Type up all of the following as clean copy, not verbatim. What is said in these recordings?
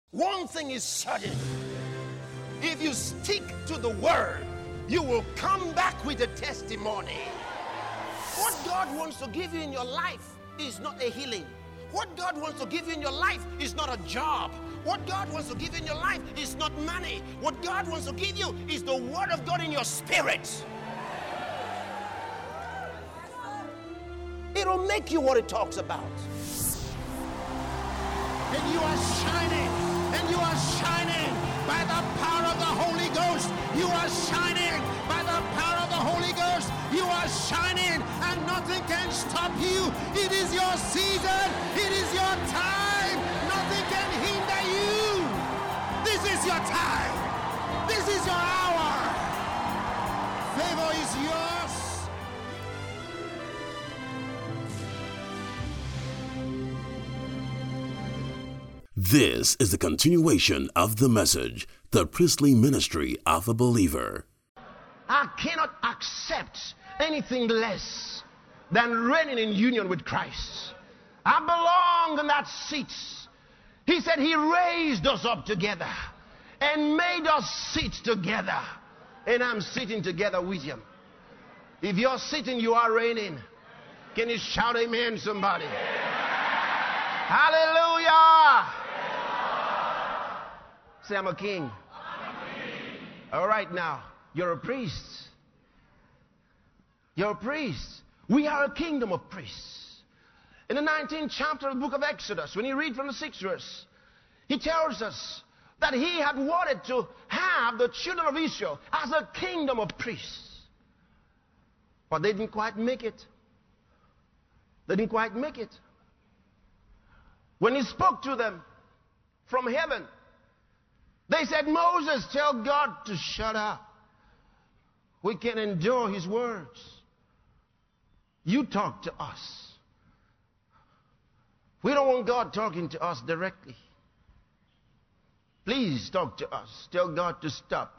One thing is certain. If you stick to the word, you will come back with a testimony. What God wants to give you in your life is not a healing. What God wants to give you in your life is not a job. What God wants to give you in your life is not money. What God wants to give you is the word of God in your spirit. It'll make you what it talks about. And you are shining. And you are shining by the power of the Holy Ghost. You are shining by the power of the Holy Ghost. You are shining and nothing can stop you. It is your season. It is your time. Nothing can hinder you. This is your time. This is your hour. Favor is yours. This is the continuation of the message, the priestly ministry of a believer. I cannot accept anything less than reigning in union with Christ. I belong in that seat. He said he raised us up together and made us sit together. And I'm sitting together with him. If you're sitting, you are reigning. Can you shout amen, somebody? Hallelujah! Say, I'm a king. All right, now, you're a priest. You're a priest. We are a kingdom of priests. In the 19th chapter of the book of Exodus, when you read from the 6th verse, he tells us that he had wanted to have the children of Israel as a kingdom of priests. But they didn't quite make it. They didn't quite make it. When he spoke to them from heaven, they said, Moses, tell God to shut up. We can endure his words. You talk to us. We don't want God talking to us directly. Please talk to us. Tell God to stop.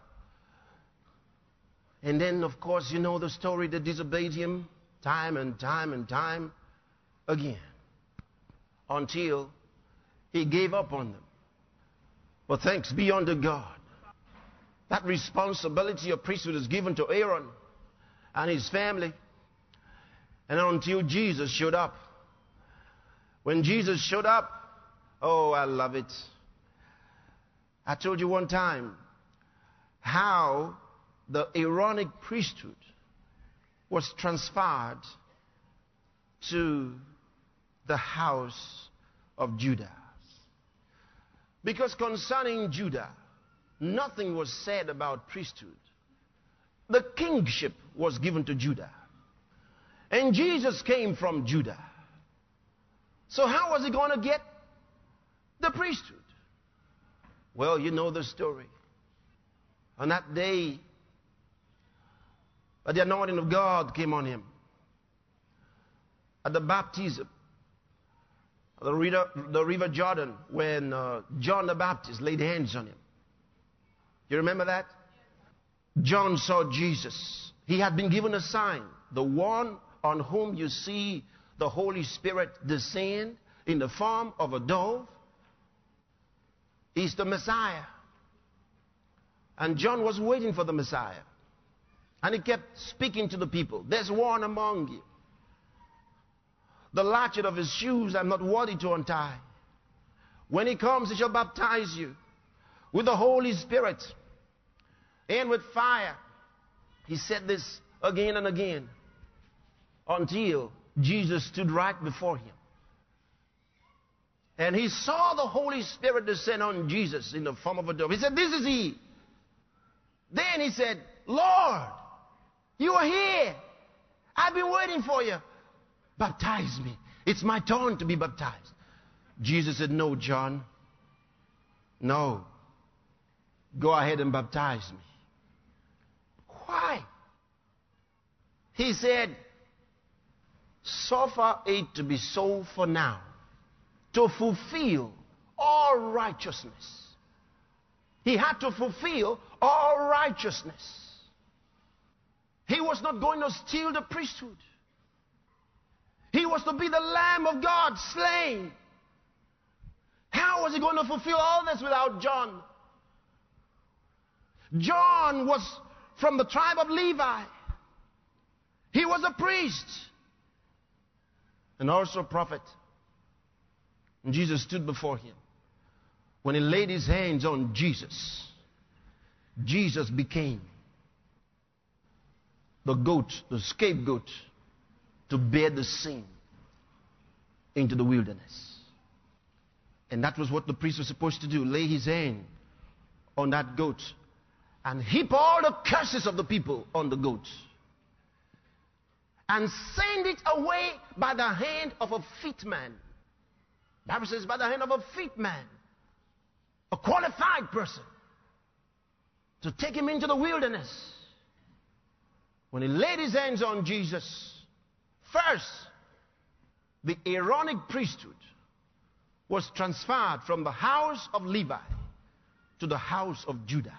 And then, of course, you know the story. They disobeyed him time and time and time again until he gave up on them. But thanks be unto God. That responsibility of priesthood is given to Aaron and his family. And until Jesus showed up. When Jesus showed up, oh, I love it. I told you one time how the Aaronic priesthood was transferred to the house of Judah. Because concerning Judah, nothing was said about priesthood. The kingship was given to Judah. And Jesus came from Judah. So how was he going to get the priesthood? Well, you know the story. On that day, the anointing of God came on him. At the baptism, the river Jordan, when John the Baptist laid hands on him. You remember that? John saw Jesus. He had been given a sign. The one on whom you see the Holy Spirit descend in the form of a dove is the Messiah. And John was waiting for the Messiah. And he kept speaking to the people. There's one among you. The latchet of his shoes I'm not worthy to untie. When he comes, he shall baptize you with the Holy Spirit and with fire. He said this again and again until Jesus stood right before him. And he saw the Holy Spirit descend on Jesus in the form of a dove. He said, this is he. Then he said, Lord, you are here. I've been waiting for you. Baptize me. It's my turn to be baptized. Jesus said, no, John. No. Go ahead and baptize me. Why? He said, suffer it to be so for now, to fulfill all righteousness. He had to fulfill all righteousness. He was not going to steal the priesthood. He was to be the Lamb of God slain. How how was he going to fulfill all this without John? John was from the tribe of Levi. He was a priest and also a prophet. And Jesus stood before him. When he laid his hands on Jesus, Jesus became the goat, the scapegoat, to bear the sin into the wilderness. And that was what the priest was supposed to do, lay his hand on that goat and heap all the curses of the people on the goat and send it away by the hand of a fit man. The Bible says by the hand of a fit man, a qualified person, to take him into the wilderness. When he laid his hands on Jesus, first, the Aaronic priesthood was transferred from the house of Levi to the house of Judah.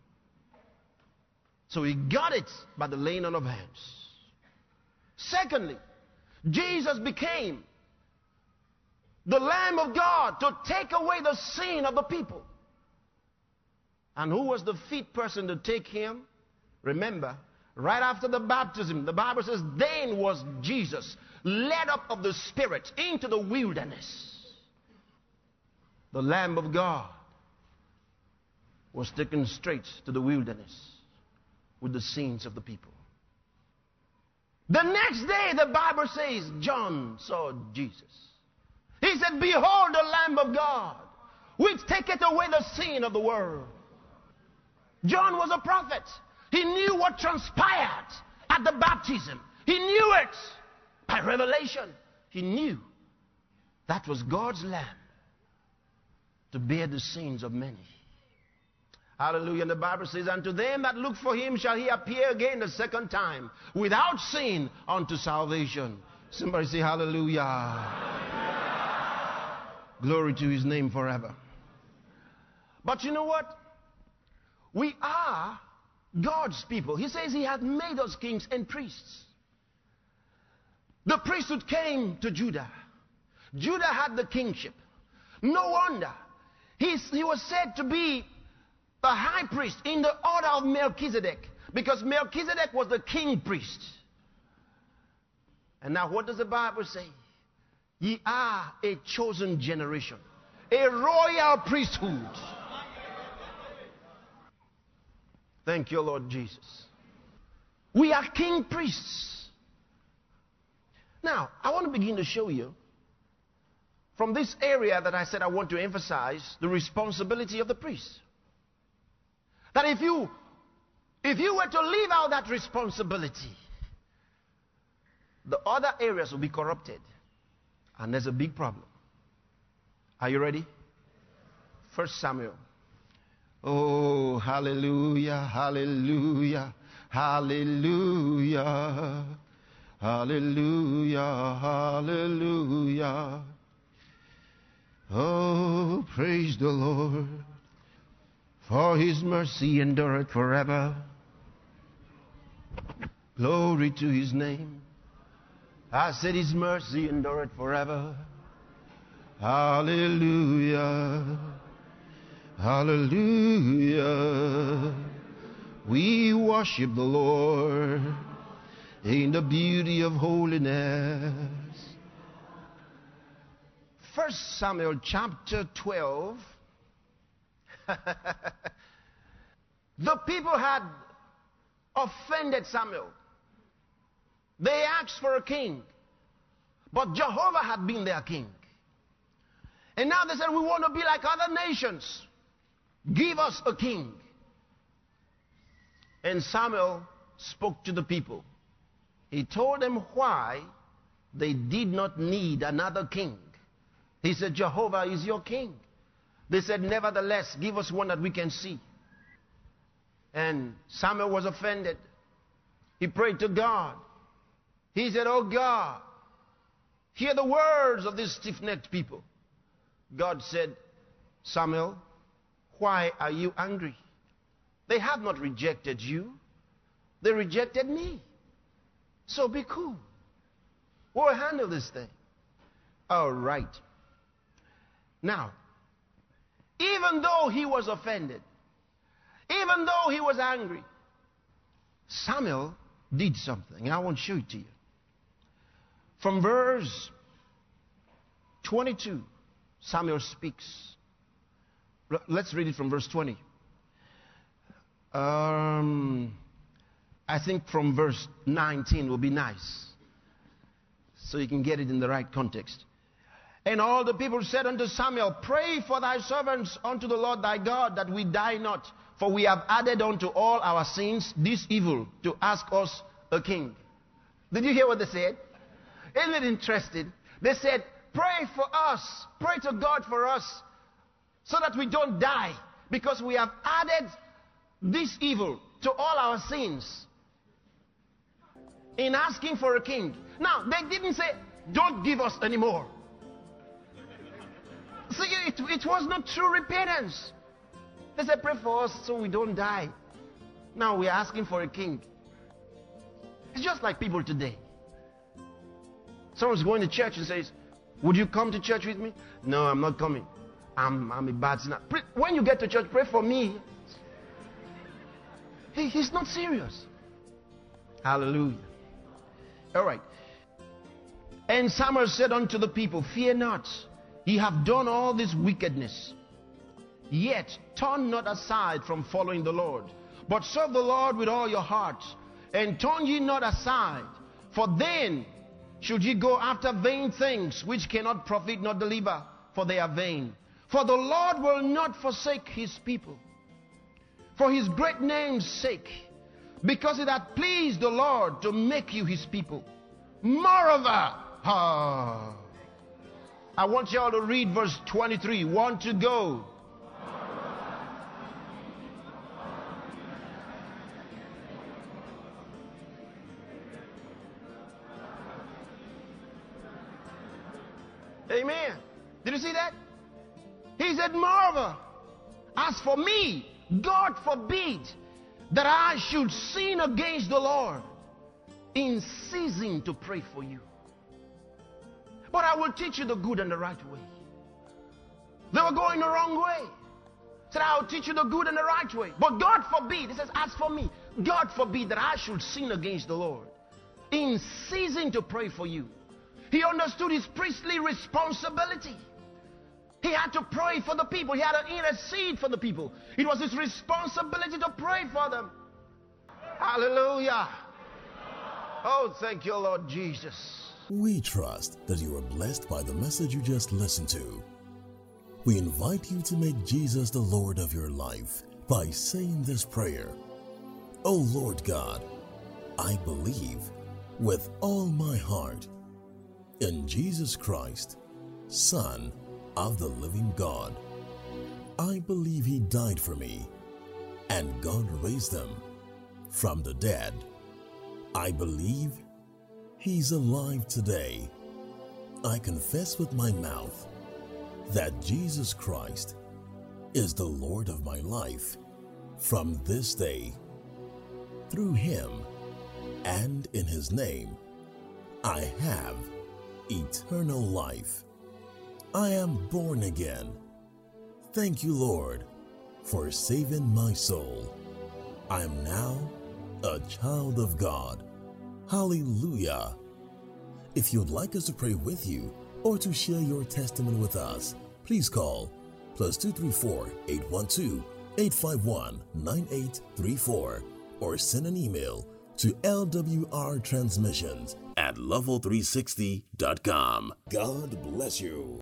So he got it by the laying on of hands. Secondly, Jesus became the Lamb of God to take away the sin of the people. And who was the fit person to take him? Remember, right after the baptism, the Bible says, then was Jesus led up of the Spirit into the wilderness. The Lamb of God was taken straight to the wilderness with the sins of the people. The next day, the Bible says, John saw Jesus. He said, behold the Lamb of God, which taketh away the sin of the world. John was a prophet. He knew what transpired at the baptism. He knew it by revelation. He knew that was God's Lamb to bear the sins of many. Hallelujah. And the Bible says, unto them that look for him shall he appear again the second time, without sin, unto salvation. Somebody say hallelujah. Hallelujah. Glory to his name forever. But you know what? We are God's people. He says he hath made us kings and priests. The priesthood came to Judah. Judah had the kingship. No wonder. He was said to be the high priest in the order of Melchizedek, because Melchizedek was the king priest. And now what does the Bible say? Ye are a chosen generation, a royal priesthood. Thank you, Lord Jesus. We are king priests. Now, I want to begin to show you from this area that I said I want to emphasize the responsibility of the priest. That if you were to leave out that responsibility, the other areas will be corrupted. And there's a big problem. Are you ready? 1 Samuel. Oh, hallelujah, hallelujah, hallelujah, hallelujah, hallelujah. Oh, praise the Lord, for his mercy endureth forever. Glory to his name. I said his mercy endureth forever. Hallelujah. Hallelujah. We worship the Lord in the beauty of holiness. 1 Samuel chapter 12. The people had offended Samuel. They asked for a king, but Jehovah had been their king. And now they said, we want to be like other nations. Give us a king. And Samuel spoke to the people. He told them why they did not need another king. He said, Jehovah is your king. They said, nevertheless, give us one that we can see. And Samuel was offended. He prayed to God. He said, oh God, hear the words of these stiff-necked people. God said, Samuel, why are you angry? They have not rejected you. They rejected me. So be cool. We'll handle this thing. All right. Now, even though he was offended, even though he was angry, Samuel did something. And I want to show it to you. From verse 22, Samuel speaks. Let's read it from verse 20. I think from verse 19 will be nice, so you can get it in the right context. And all the people said unto Samuel, Pray for thy servants unto the Lord thy God, that we die not. For we have added unto all our sins this evil, to ask us a king. Did you hear what they said? Isn't it interesting? They said, pray for us. Pray to God for us, so that we don't die. Because we have added this evil to all our sins in asking for a king. Now, they didn't say, don't give us any more. See, it was not true repentance. They said, pray for us so we don't die. Now we're asking for a king. It's just like people today. Someone's going to church and says, would you come to church with me? No, I'm not coming. I'm a bad sinner. When you get to church, pray for me. He's not serious. Hallelujah. All right. And Samuel said unto the people, Fear not, ye have done all this wickedness. Yet turn not aside from following the Lord, but serve the Lord with all your heart, and turn ye not aside, for then should ye go after vain things, which cannot profit nor deliver, for they are vain. For the Lord will not forsake his people, for his great name's sake, because it hath pleased the Lord to make you his people. Moreover, I want you all to read verse 23. Want to go. Amen. Did you see that? He said, moreover, as for me, God forbid that I should sin against the Lord in ceasing to pray for you. But I will teach you the good and the right way. They were going the wrong way. He said, I will teach you the good and the right way. But God forbid, he says, as for me, God forbid that I should sin against the Lord in ceasing to pray for you. He understood his priestly responsibility. He had to pray for the people. He had to intercede for the people. It was his responsibility to pray for them. Hallelujah. Oh, thank you, Lord Jesus. We trust that you are blessed by the message you just listened to. We invite you to make Jesus the Lord of your life by saying this prayer. Oh Lord God, I believe with all my heart in Jesus Christ, Son of the living God. I believe he died for me, and God raised him from the dead. I believe he's alive today. I confess with my mouth that Jesus Christ is the Lord of my life from this day. Through him and in his name, I have eternal life. I am born again. Thank you, Lord, for saving my soul. I am now a child of God. Hallelujah. If you'd like us to pray with you or to share your testimony with us, please call +234 812 851 9834 or send an email to lwrtransmissions@level360.com. God bless you.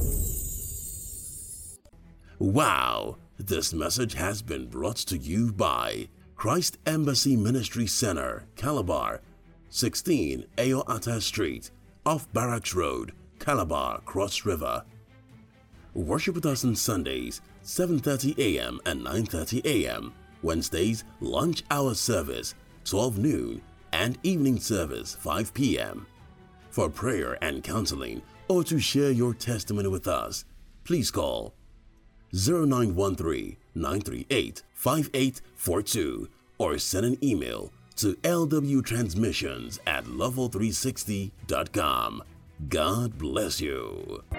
Wow, this message has been brought to you by Christ Embassy Ministry Center, Calabar, 16 Ayoata Street, off Barracks Road, Calabar, Cross River. Worship with us on Sundays, 7:30 a.m. and 9:30 a.m. Wednesdays, lunch hour service, 12 noon, and evening service, 5 p.m. For prayer and counseling or to share your testimony with us, please call 0913-938-5842 or send an email to lwtransmissions@level360.com. God bless you.